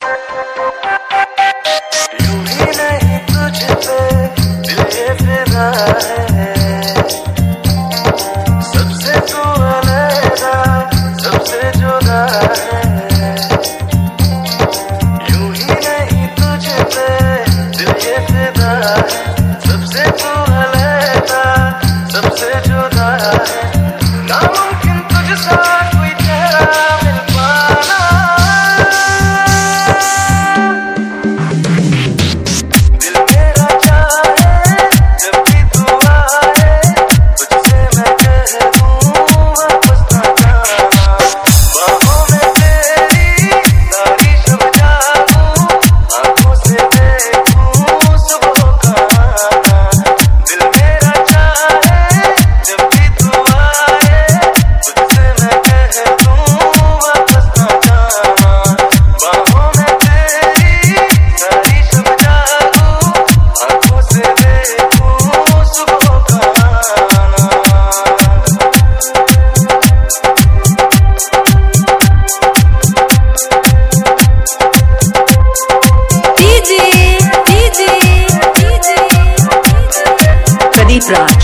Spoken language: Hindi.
यूं ही नहीं तुझ पे दिल ये फिदा है, सबसे तू अलग सबसे जुदा है। यूं ही नहीं तुझ पे दिल ये फिदा है, सबसे तू अलग सबसे जुदा है। नामुमकिन तुझसा कोई चेहरा मिल पाना, दिल मेरा चाहे जब भी तू आए, तुझसे मैं कह दूं वापस ना जाना। बाहों में तेरी सारी शब जागूं, आंखों से देखूं सुबह का आना। दिल मेरा चाहे जब भी तू आए, तुझसे मैं कह दूं वापस ना जाना। बाहों में तेरी सारी शब जागूं, आंखों से देखूं सुबह का आना। प्रदीप राज।